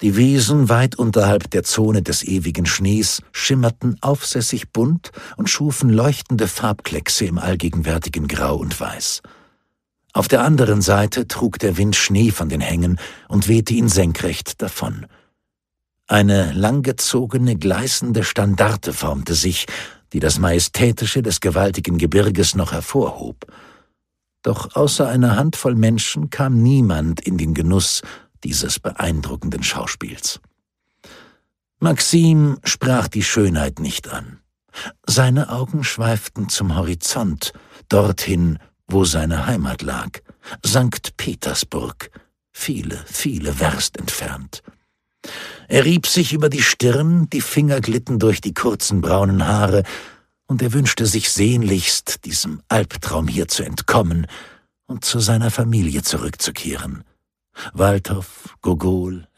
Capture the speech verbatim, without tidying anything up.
Die Wiesen weit unterhalb der Zone des ewigen Schnees schimmerten aufsässig bunt und schufen leuchtende Farbkleckse im allgegenwärtigen Grau und Weiß. Auf der anderen Seite trug der Wind Schnee von den Hängen und wehte ihn senkrecht davon. Eine langgezogene, gleißende Standarte formte sich, die das Majestätische des gewaltigen Gebirges noch hervorhob. Doch außer einer Handvoll Menschen kam niemand in den Genuss dieses beeindruckenden Schauspiels. Maxim sprach die Schönheit nicht an. Seine Augen schweiften zum Horizont, dorthin, wo seine Heimat lag, Sankt Petersburg, viele, viele Werst entfernt. Er rieb sich über die Stirn, die Finger glitten durch die kurzen braunen Haare, und er wünschte sich sehnlichst, diesem Albtraum hier zu entkommen und zu seiner Familie zurückzukehren. Waldhof, Gogol,